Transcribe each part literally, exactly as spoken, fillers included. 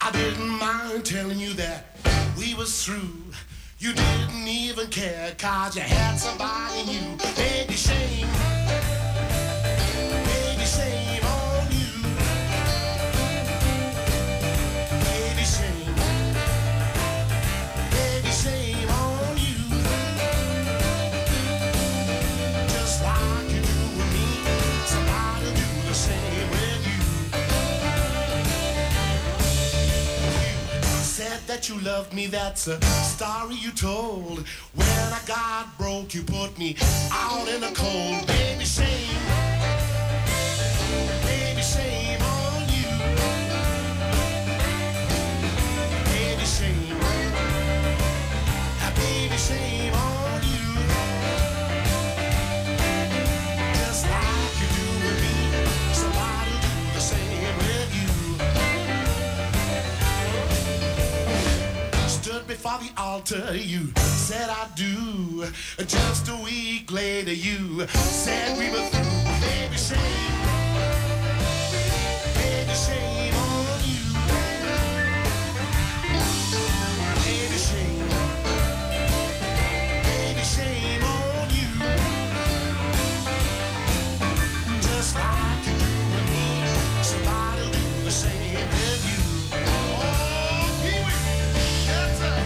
I didn't mind telling you that we was through. You didn't even care, cause you had somebody new. Baby, shame. Baby, shame on you. Baby, shame. Baby, shame on you. Just like you do with me, somebody do the same with you. You said that you loved me, that's a story you told. When I got broke, you put me out in the cold. Baby, shame. Baby, shame on you. Baby, shame. Baby, shame on you. Just like you do with me, somebody do the same with you. Stood before the altar, you said I do. Just a week later, you said we were through. Baby, shame. Baby, shame on you. Baby, shame. Baby, shame on you. Just like you do with me, somebody do the same with you. Oh, Pee-wee, that's it.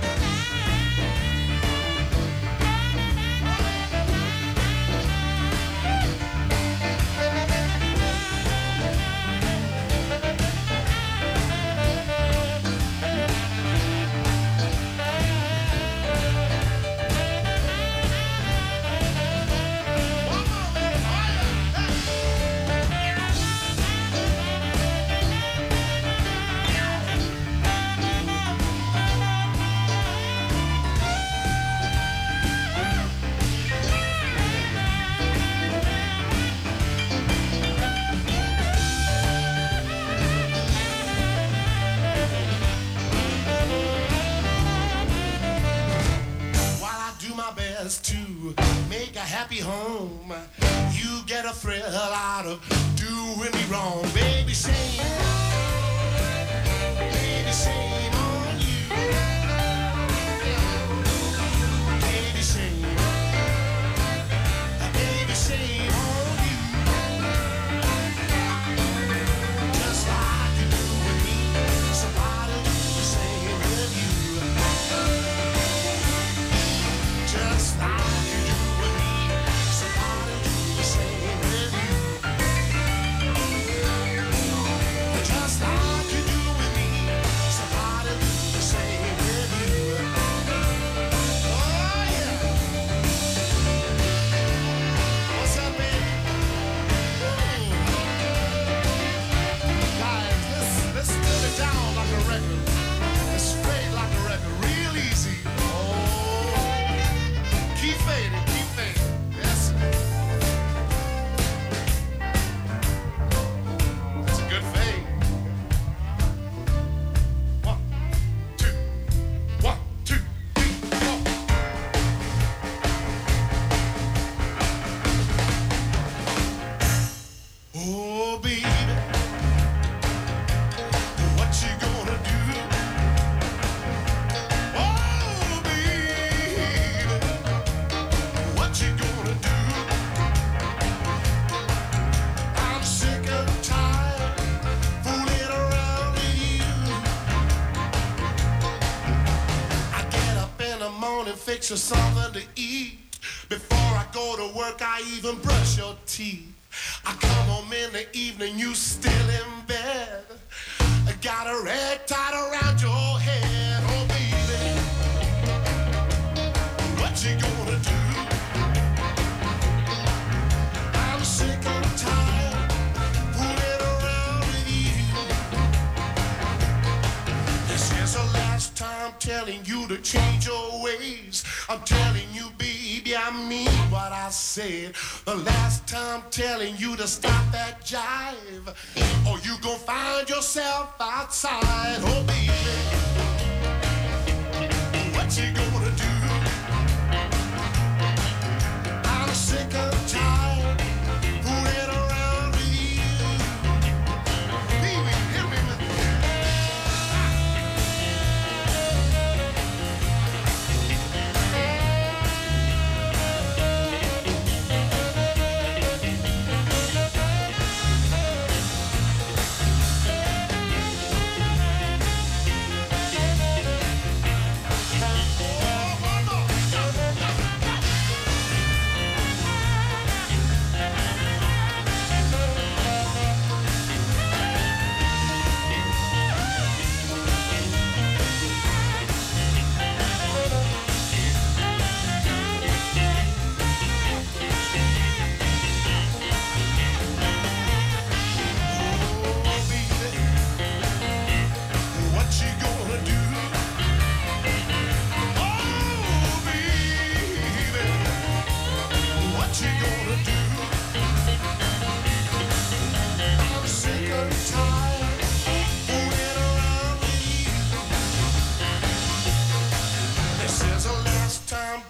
To make a happy home, you get a thrill out of doing me wrong. Baby, shame. Baby, shame on you. Baby, shame. Baby, shame on you. Just like you do with me, somebody do the same with you. Just like you do with me, somebody do the same with you. Just like you do with me, somebody do the same with you. Oh yeah. What's up, baby? Guys, let's let's turn it down like a record. It's straight like a record, real easy. Oh. Keep fading, keep fading. Yes. That's a good fade. One, two, one, two, three, four. Oh, baby, what you gonna do? Oh, baby. What you gonna do? I'm sick and tired fooling around with you. I get up in the morning, fix you something to eat. Before I go to work, I even brush your teeth. I come home in the evening, you still in bed. I got a rag tied around your head. Oh, baby, what you gonna do? I'm sick and tired fooling around with you. This is the last time telling you to change your ways. I'm telling you, baby, I mean what I said. The last time telling you to stop that jive, or you gon' find yourself outside. Oh, baby, what you gonna do? I'm sick and tired fooling around with you. Baby, hit me with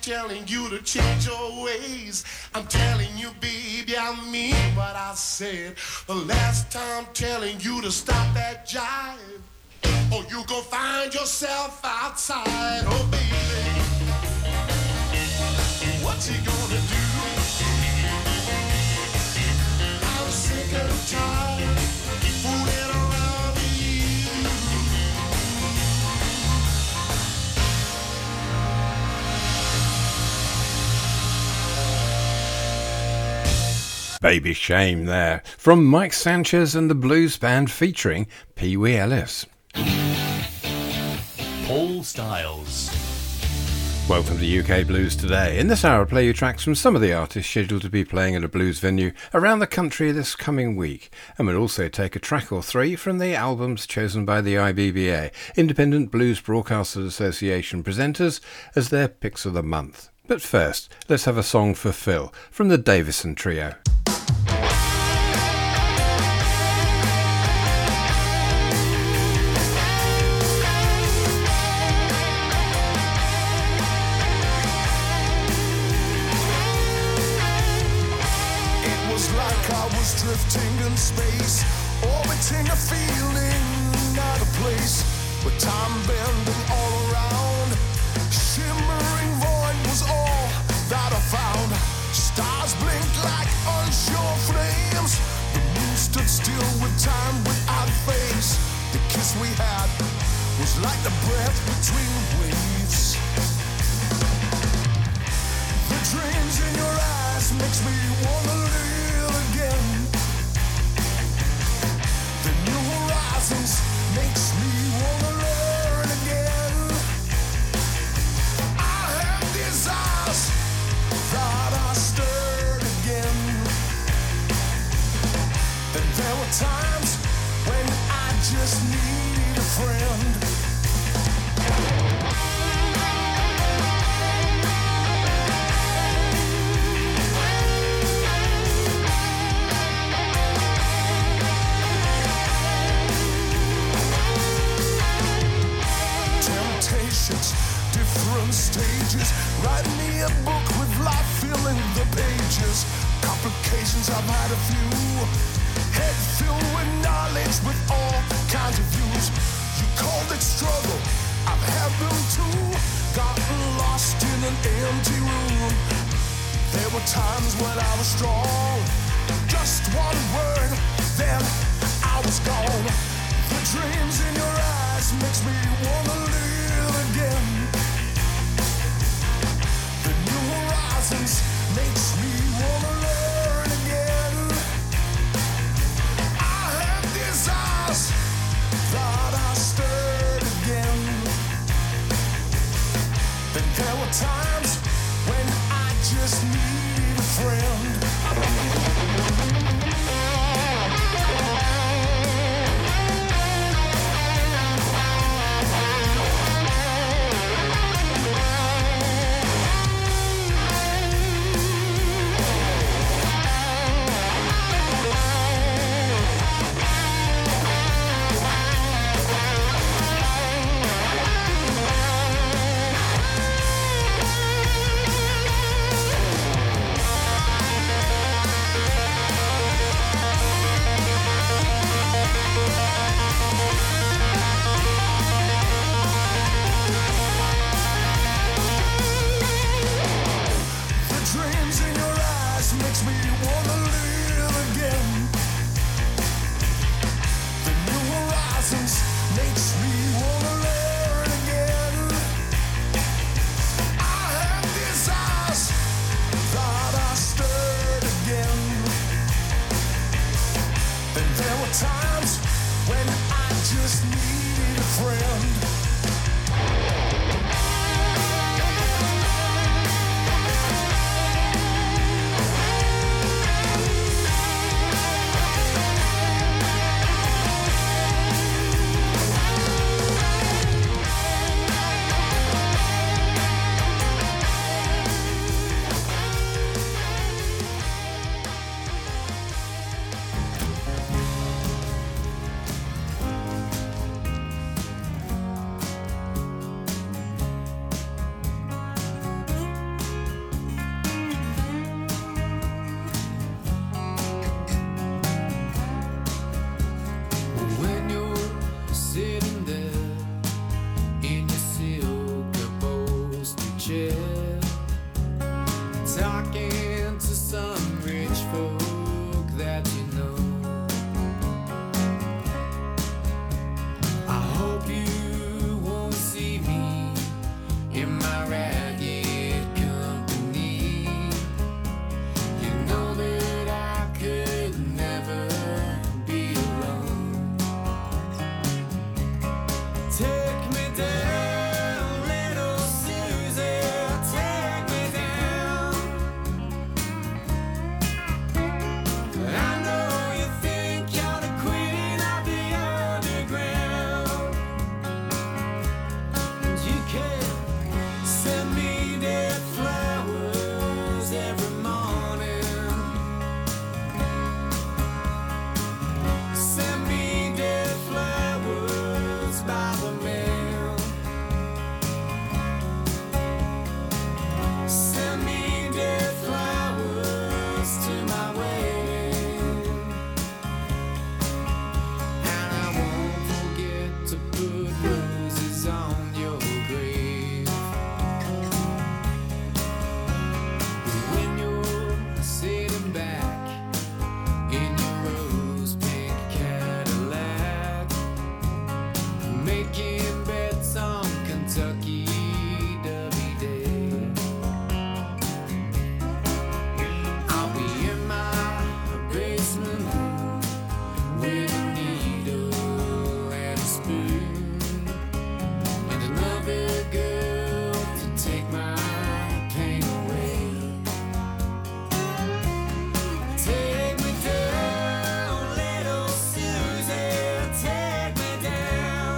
telling you to change your ways. I'm telling you, baby, I mean what I said. The last time telling you to stop that jive, or you gon' find yourself outside. Oh, baby, what you gonna do? I'm sick and tired fooling around with you. Baby Shame there, from Mike Sanchez and the Blues Band featuring Pee Wee Ellis. Paul Styles. Welcome to U K Blues Today. In this hour I'll play you tracks from some of the artists scheduled to be playing at a blues venue around the country this coming week. And we'll also take a track or three from the albums chosen by the I B B A, Independent Blues Broadcasters Association presenters, as their picks of the month. But first, let's have a song for Phil from the Davison Trio. Drifting in space, orbiting a feeling, not a place, with time bending all around. Shimmering void was all that I found. Stars blinked like unsure flames. The moon stood still with time without face. The kiss we had was like the breath between waves. The dreams in your eyes makes me wanna live again. Makes me wanna learn again. I have desires that are stirred again. And there were times when I just need a friend. Different stages. Write me a book with life filling the pages. Complications, I've had a few. Head filled with knowledge with all kinds of views. You called it struggle, I've had them too. Gotten lost in an empty room. There were times when I was strong. Just one word, then I was gone. The dreams in your eyes makes me wanna live again. The new horizons makes me wanna learn again. I have desires that are stirred again. And there were times when I just need a friend. sitting there in your silk upholstered chair, talking to some rich folk that you know. I hope you won't see me in my ragged company. You know that I could never be alone. Take me down, little Susie, take me down. I know you think you're the queen of the underground, and you can send me dead flowers every morning. Send me dead flowers by the mail. Send me dead flowers to my wedding, and I won't forget to put roses on your grave. When you're sitting back in your rose pink Cadillac, making bets on Kentucky Derby Day, I'll be in my basement room with a needle and a spoon, and another girl to take my pain away. Take me down, little Susie, take me down.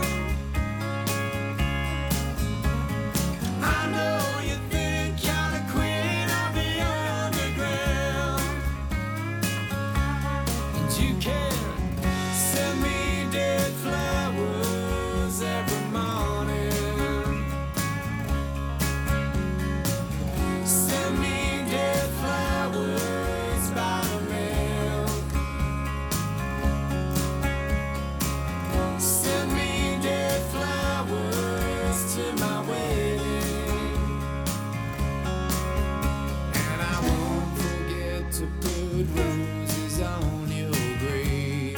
I know you think you're the queen of the underground, and you can send me dead flowers every morning. Send me dead flowers by the mail. Send me dead flowers to my wedding, and I won't forget to put roses on your grave.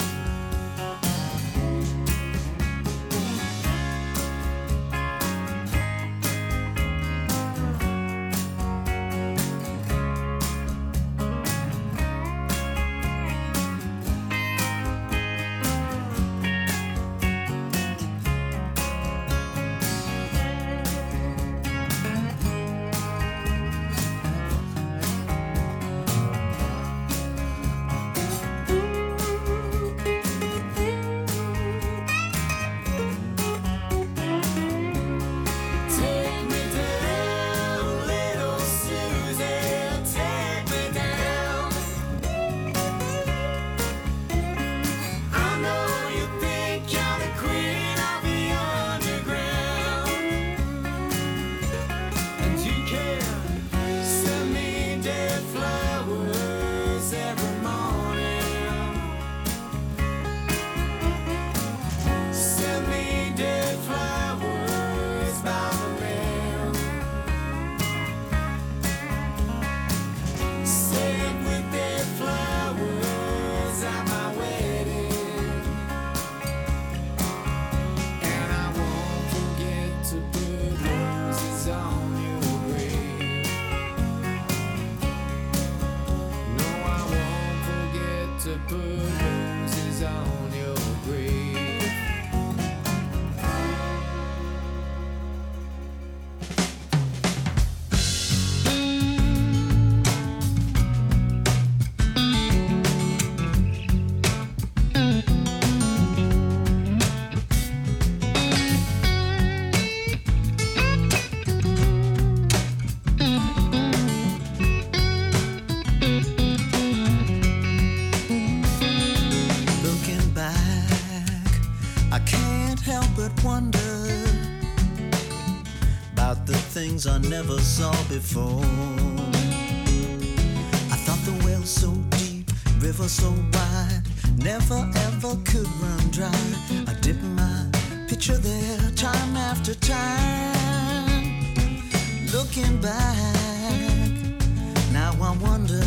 Take me down, little Susie, take me down. I know you think you're the queen of the underground, and you can send me dead flowers every morning. Send me dead flowers by the mail. Send me dead flowers at my wedding, and I won't forget to put roses on your grave. No, I won't forget to put roses on your grave. Looking back, I can't help but wonder about the things I never saw before. I thought the well so deep, river so wide, never ever could run dry. I dipped my picture there time after time. Looking back, now I wonder.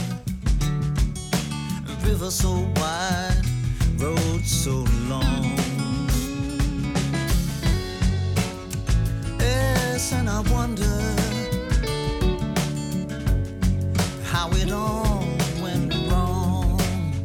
River so wide, road so long. Yes, and I wonder how it all went wrong.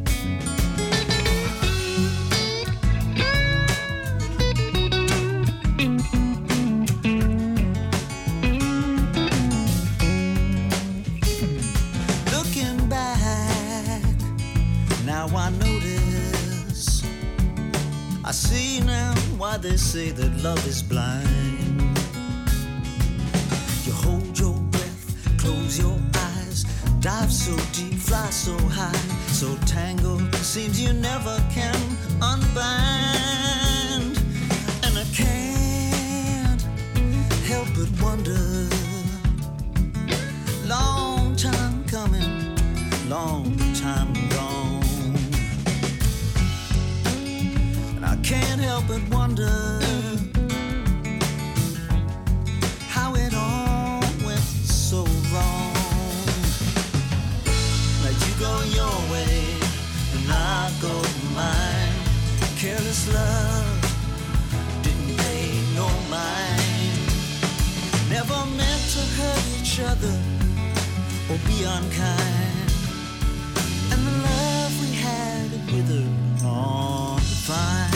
Looking back, now I notice, I see now why they say that love is blind. You hold your breath, close your eyes, dive so deep, fly so high, so tangled, seems you never can unbind. And I can't help but wonder, long time coming, long time gone. And I can't help but wonder how it all went so wrong. Now you go your way and I go mine. Careless love didn't pay no mind. Never meant to hurt each other or be unkind. And the love we had it withered on the vine.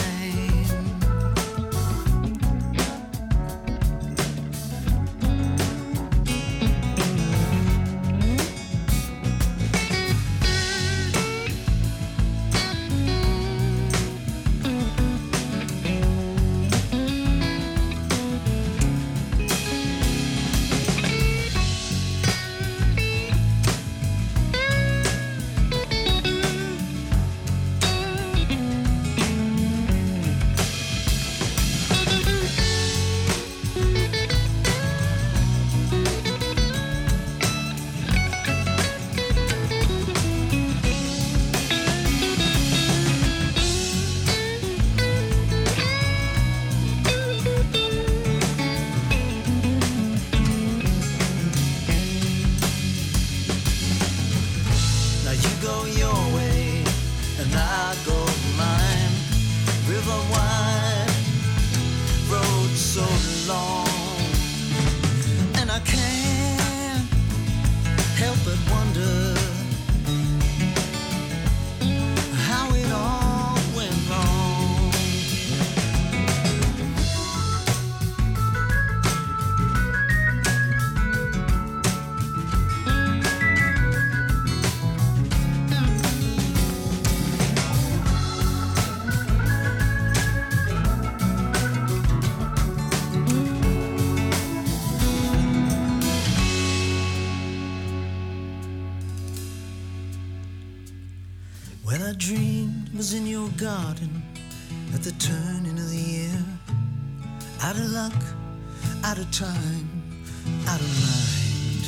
Well, I dreamed it was in your garden at the turning of the year. Out of luck, out of time, out of mind.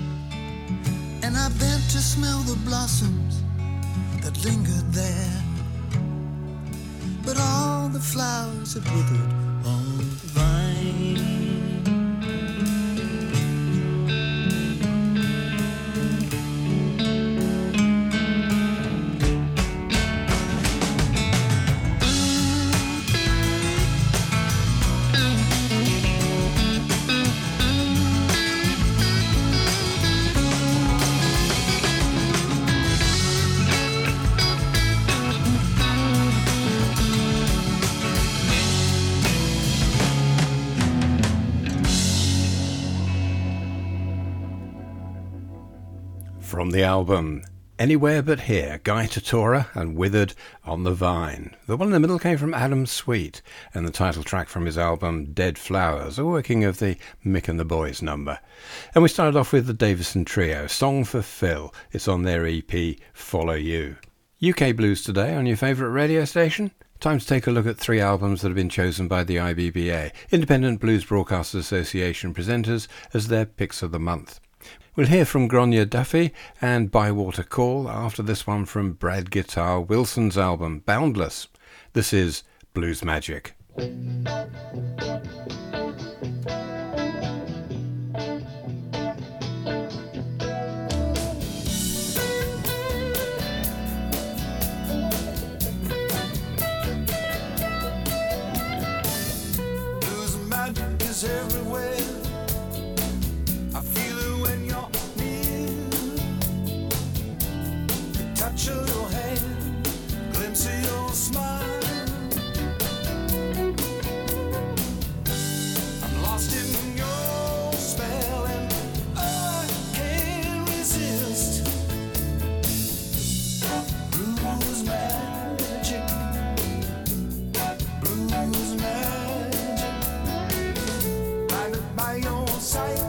And I bent to smell the blossoms that lingered there. But all the flowers had withered on the vine. From the album Anywhere But Here, Guy Tortora and Withered on the Vine. The one in the middle came from Adam Sweet, and the title track from his album Dead Flowers, a working of the Mick and the Boys number. And we started off with the Davison Trio, Song for Phil. It's on their E P Follow You. U K Blues Today on your favourite radio station? Time to take a look at three albums that have been chosen by the I B B A, Independent Blues Broadcasters Association presenters, as their picks of the month. We'll hear from Gráinne Duffy and Bywater Call after this one from Brad Guitar Wilson's album Boundless. This is Blues Magic. Blues magic is everywhere. I feel it when you're near. The touch of your hand, glimpse of your smile. I'm lost in your spell and I can't resist. Blues magic, blues magic, blinded by your sight.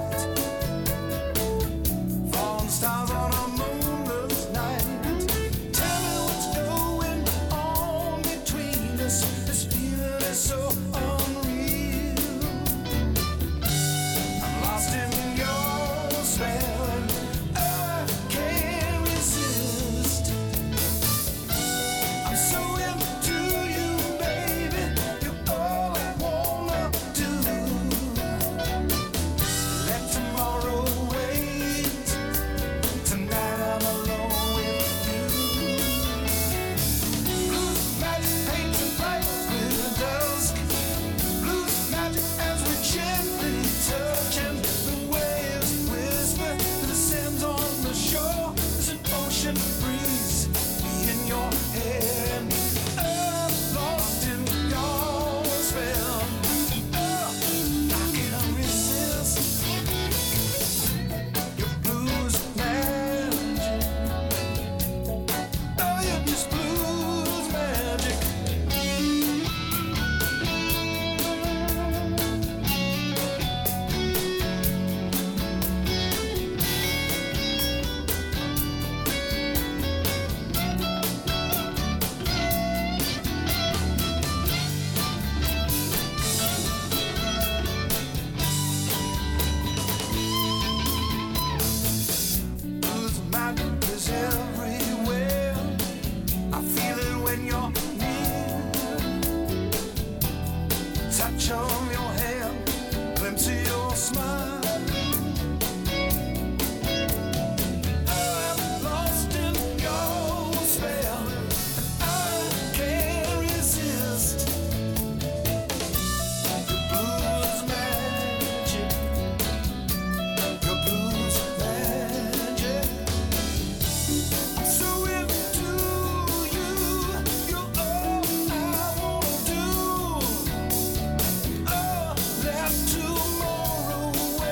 Falling stars on a moonless night. Tell me what's going on between us. This feeling is so unreal. I'm lost in your spell and I can't resist. I'm so into you, baby. You're all I wanna do. Let tomorrow wait. Tonight I'm alone with you. Blues magic paints and bright with dusk. Blues magic as we gently touch and the waves whisper to the sands on the shore. There's an ocean breeze in your hair. I'm lost in your spell. Oh, I can't resist your blues magic. Oh, you're just blues magic. Blues magic is everywhere. I feel it when you're near. Touch of your hand, glimpse of your smile. I'm lost in your spell. I can't resist. Your blues magic, your blues magic. I'm so into you. You're all I wanna do. Oh, let tomorrow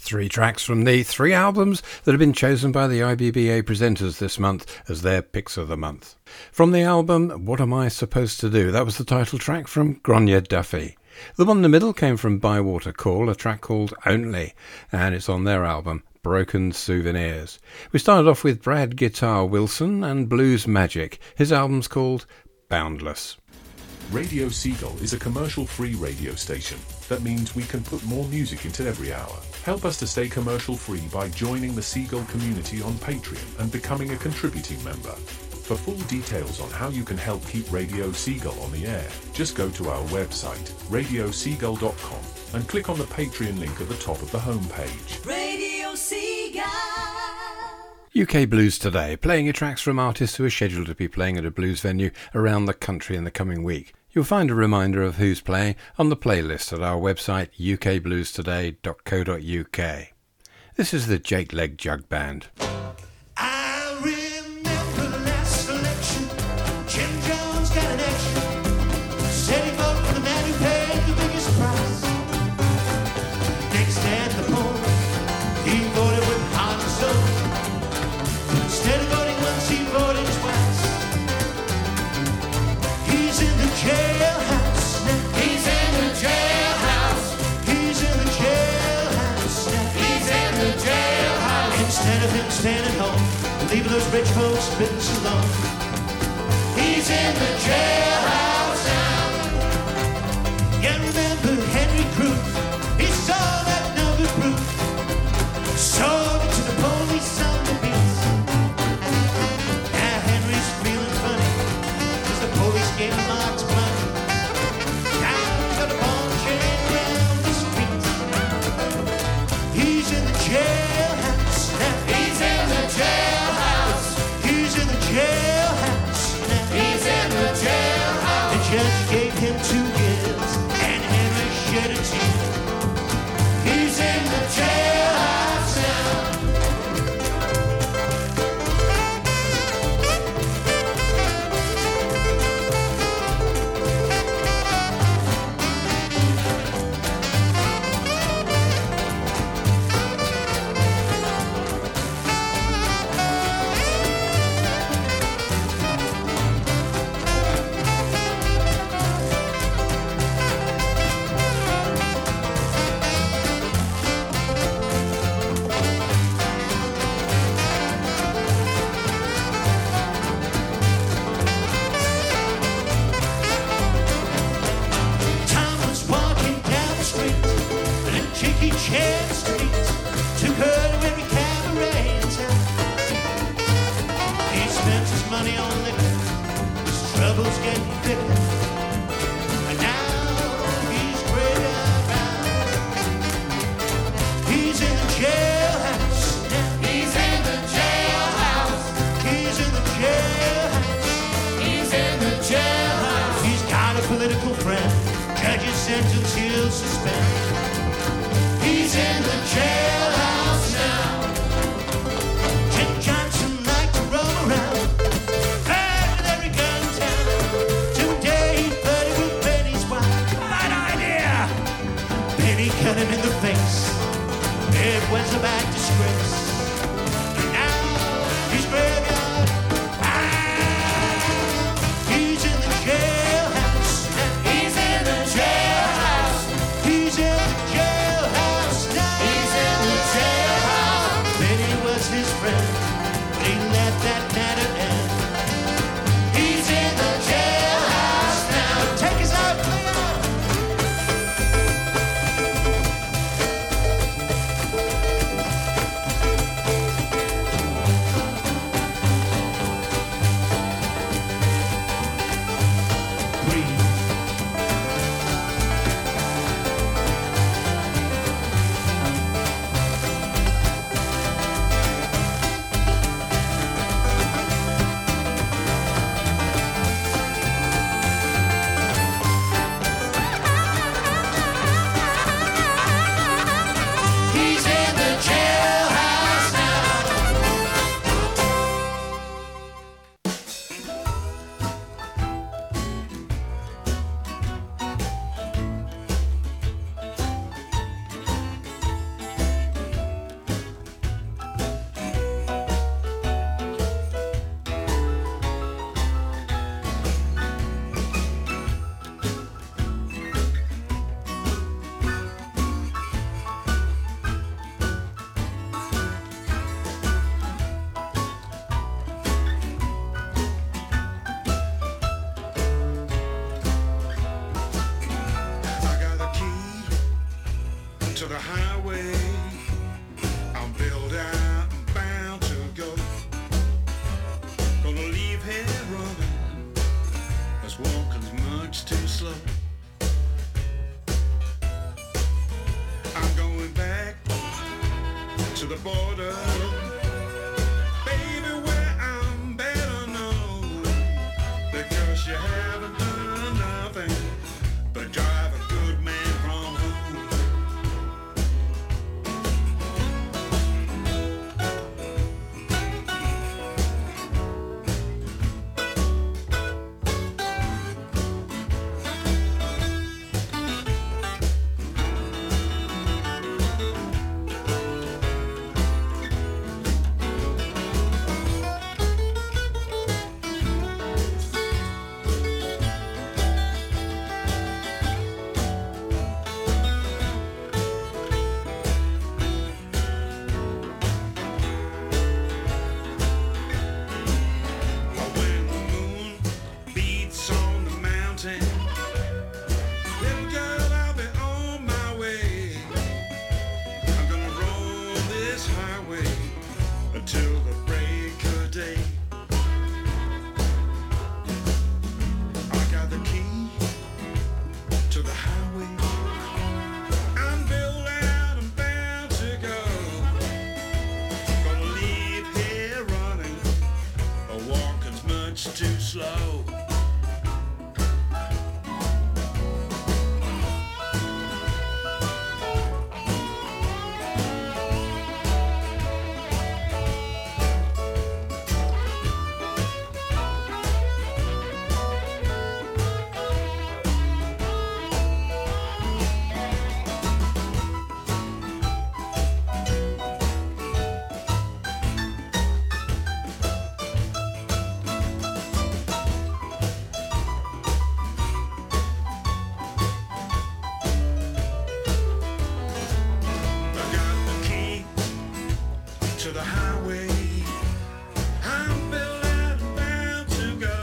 Three tracks from the three albums that have been chosen by the I B B A presenters this month as their picks of the month. From the album What Am I Supposed to Do? That was the title track from Gráinne Duffy. The one in the middle came from Bywater Call, a track called Only, and it's on their album Broken Souvenirs. We started off with Brad Guitar Wilson and Blues Magic. His album's called Boundless. Radio Seagull is a commercial-free radio station. That means we can put more music into every hour. Help us to stay commercial-free by joining the Seagull community on Patreon and becoming a contributing member. For full details on how you can help keep Radio Seagull on the air, just go to our website, radio seagull dot com, and click on the Patreon link at the top of the homepage. Radio Seagull. U K Blues Today, playing your tracks from artists who are scheduled to be playing at a blues venue around the country in the coming week. You'll find a reminder of who's playing on the playlist at our website u k blues today dot co dot u k. This is the Jake Leg Jug Band. I remember last election, Jim Jones got an action. Said he voted for the man who paid the biggest price. Next at the poll, he voted with heart and soul. Instead of voting once, he voted twice. He's in the jailhouse now. He's in the jailhouse. He's in the jailhouse now. He's in the jailhouse. Instead of him standing home, leaving those rich folks bitten so long. He's in the jailhouse now. Yeah, remember Henry Cruz? He saw that number proof. Sold it to the police on the beats. Now Henry's feeling funny, 'cause the police gave him lots of money. Now he's got a ball chain around the streets. He's in the jailhouse now. He's in the jailhouse. He's in the jailhouse now. He's in the jailhouse. The judge gave him two years, and Henry shed a tear. He's in the jailhouse now. Tom was walking down the street, and a chicky chair street took her to every cabaret in town. He spent his money on liquor, his troubles getting thicker, and now he's gray bound. He's in the jailhouse now. He's in the jailhouse. He's in the jailhouse. He's in the jailhouse. He's got a political friend. Judge's sentence he'll suspend. He's in the jailhouse now. Jim Johnson liked to roam around, fed with every gun in town. Today he flirted with Benny's wife. Bad idea! Benny cut him in the face. It was a bad disgrace. And now he's graveyard. Ah, he's in the jailhouse now. He's in the jailhouse. He's in the jailhouse now. He's in the jailhouse. Benny was his friend, but he let that matter end. He's in the jailhouse now. Take us out, Leo. to the highway. I'm built out and bound to go. Gonna leave here running, as walking's much too slow. I'm going back to the border, baby, where I'm better known, because you haven't done nothing but drive a good man from home. When the moon beats on the mountain, little girl, I'll be on my way. I'm gonna roll this highway until the break of day. I got the key to the highway. I'm built out and bound to go. Gonna leave here running, a walking's much too slow. I got the key to the highway. I'm built out and bound to go.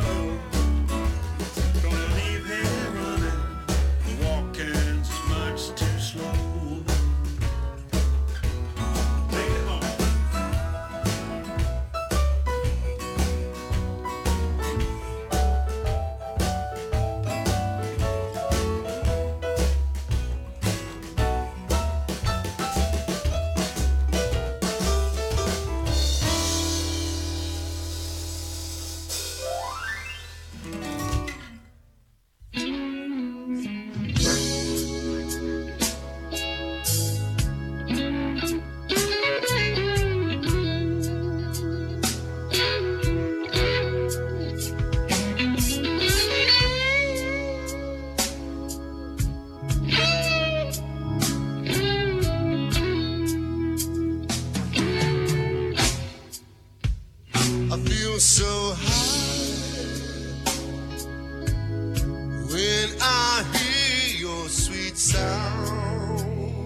Gonna leave here running, walking's much too slow. Take it home. I feel so high when I hear your sweet sound.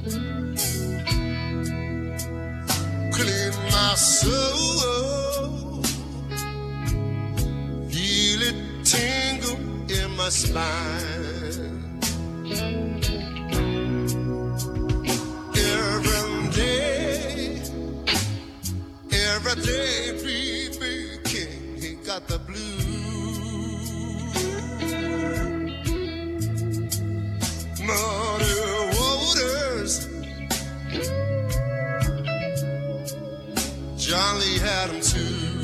Clean my soul, feel it tingle in my spine. Every day, every day, baby King, he got the blues. Muddy waters, John Lee had him too.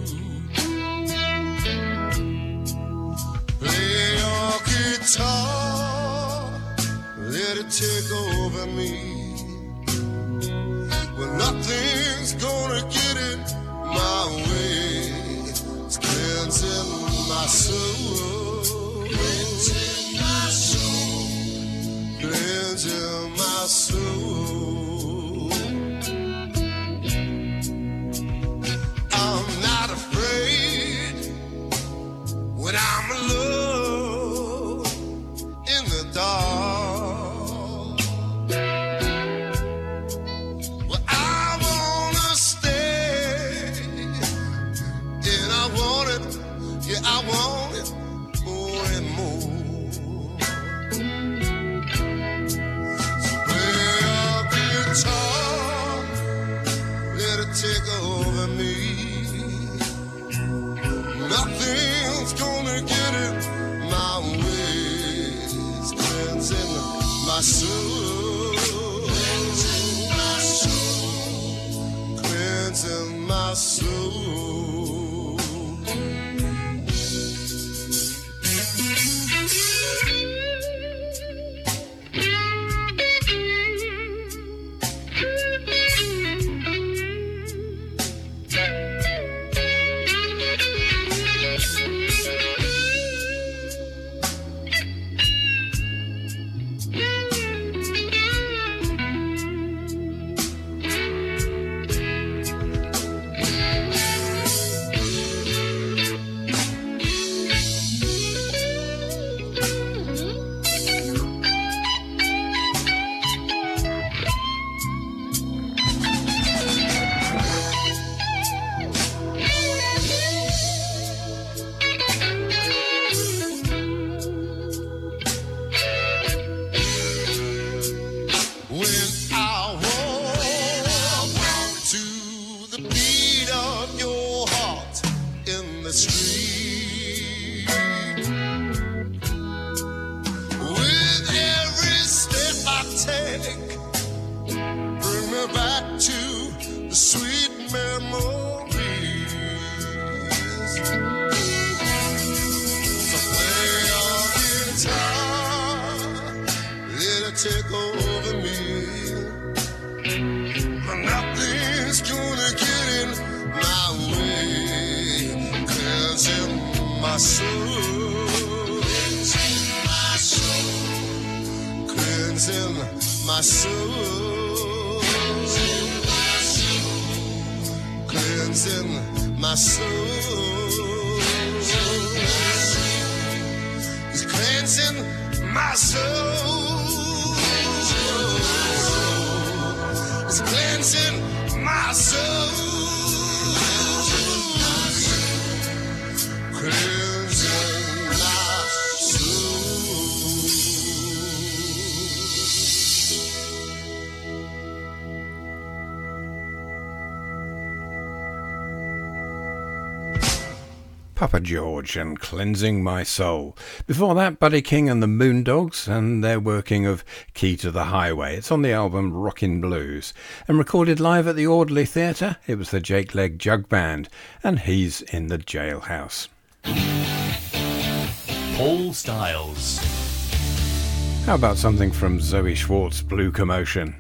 Play your guitar, let it take over me. Well, nothing's gonna get in my way. It's cleansing my soul, cleansing my soul, cleansing my soul. I'm not afraid when I'm alone in the dark. Well, I wanna stay, and I want it, yeah, I want it more and more. So play my soul, cleansing my soul, cleansing my soul. Take over me. Nothing's gonna get in my way. Cleansing my soul, cleansing my soul, cleansing my soul, cleansing my soul, it's cleansing my soul. It's cleansing my soul, cleansing my soul. Papa George and Cleansing My Soul. Before that, Buddy King and the Moondogs and their working of Key to the Highway. It's on the album Rockin' Blues. And recorded live at the Audley Theatre, it was the Jake Legg Jug Band, and He's in the Jailhouse. Paul Styles. How about something from Zoe Schwartz, Blue Commotion?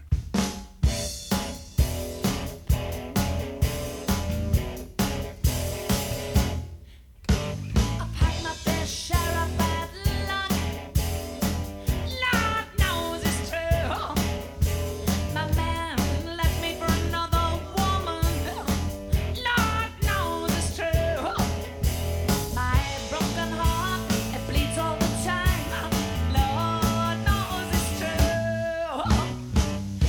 Lord knows it's true.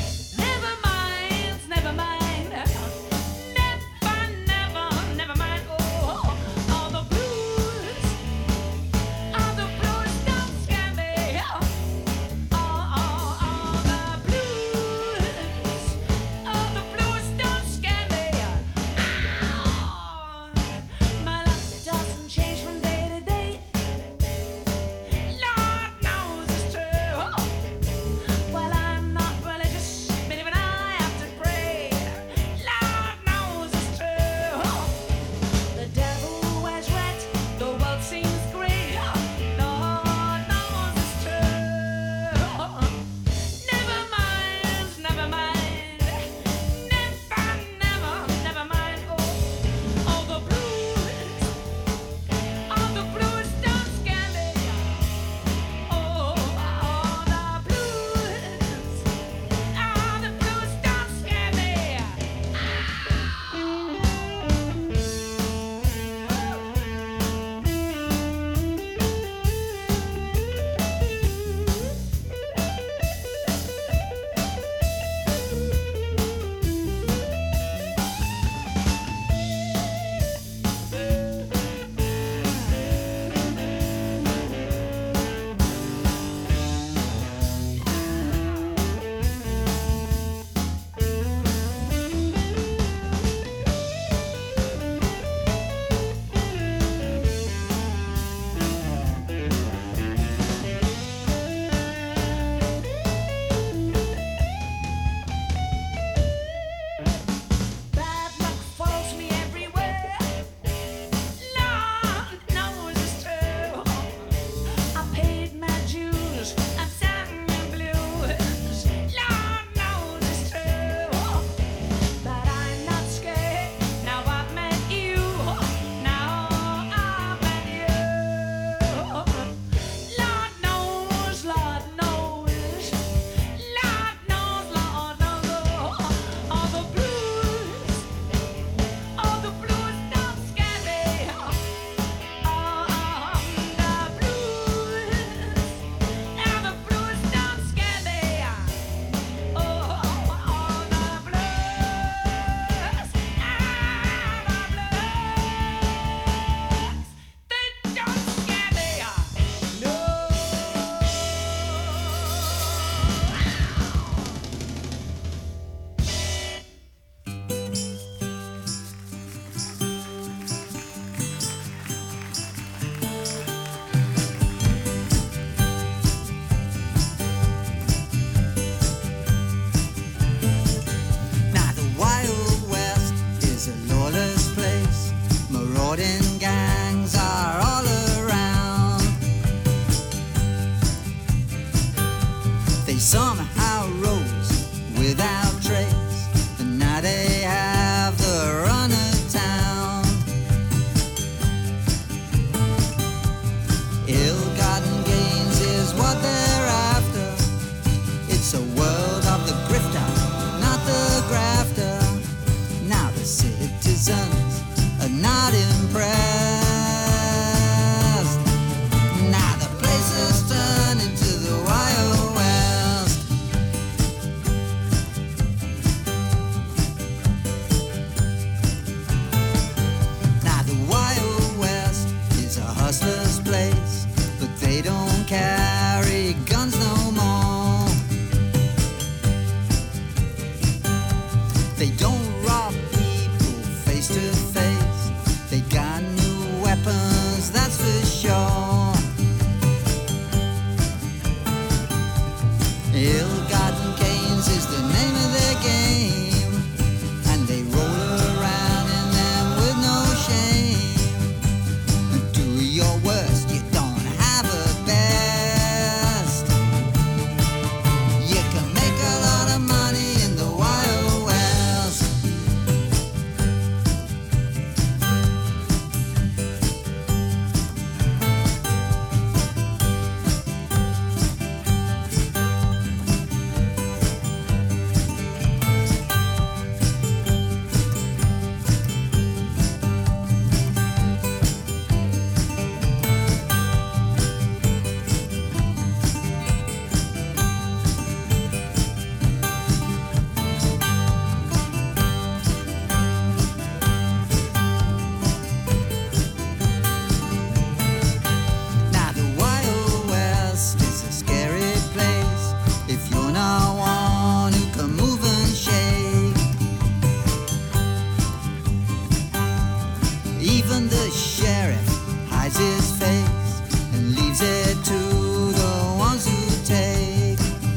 somehow rose without trace, and now they have the run of town. Ill-gotten gains is what they're after. It's a world of the grifter, not the grafter. Now the citizens are not impressed. Now the place has turned into the Wild West. Now the Wild West is a hustler's place, but they don't carry guns no more. They don't rob people face to face. They got new weapons, that's for sure. Ill-gotten gains is the name of their game, and they roll around in them with no shame. Do your worst, you don't have a best. You can make a lot of money in the Wild West. Now the Wild West is a scary place if you're not one who can move and shake. Even the sheriff hides his face and leaves it to the ones who take.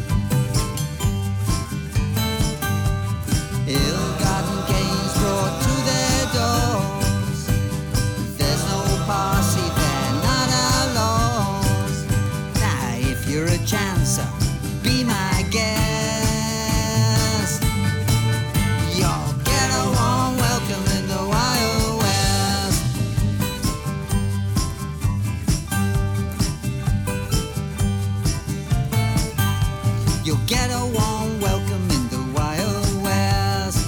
Ill-gotten gains brought to their doors. There's no posse, they're not outlaws. Now if you're a chancer, be my guest. You'll get a warm welcome in the Wild West. You'll get a warm welcome in the Wild West.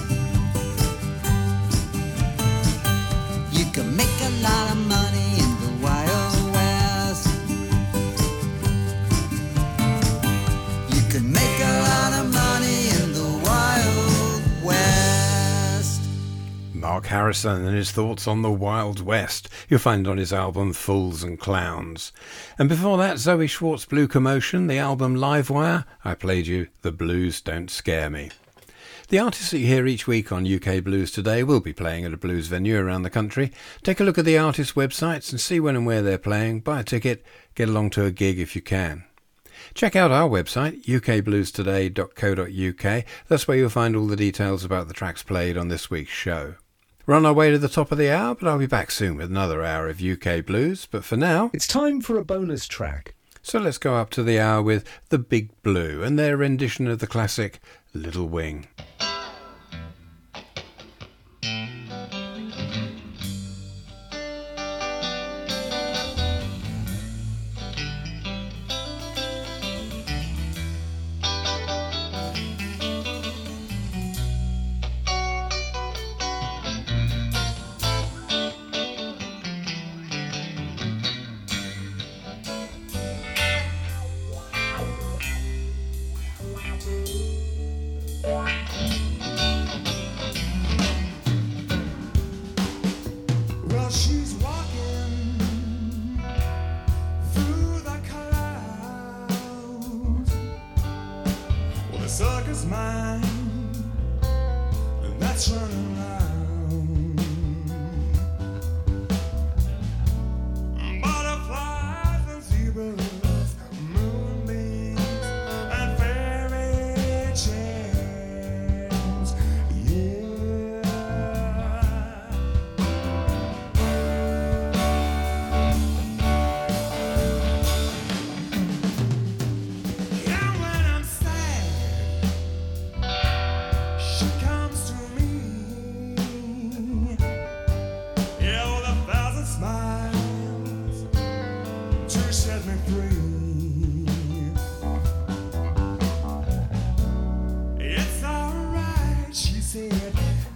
You can make a lot of money in the Wild West. You can make a lot of money in the Wild West. Mark Harrison and his thoughts on the Wild West. You'll find on his album Fools and Clowns. And before that, Zoe Schwartz, Blue Commotion, the album Livewire. I played you The Blues Don't Scare Me. The artists that you hear each week on U K Blues Today will be playing at a blues venue around the country. Take a look at the artists' websites and see when and where they're playing. Buy a ticket, get along to a gig if you can. Check out our website, u k blues today dot co dot u k. That's where you'll find all the details about the tracks played on this week's show. We're on our way to the top of the hour, but I'll be back soon with another hour of U K Blues. But for now, It's time for a bonus track. so let's go up to the hour with The Big Blue and their rendition of the classic Little Wing. Well, she's walking through the clouds. Well, the circus mind, and that's running around. Butterflies and zebras, moonbeams and fairy tales. Yeah. Yeah, when I'm sad.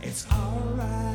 It's alright.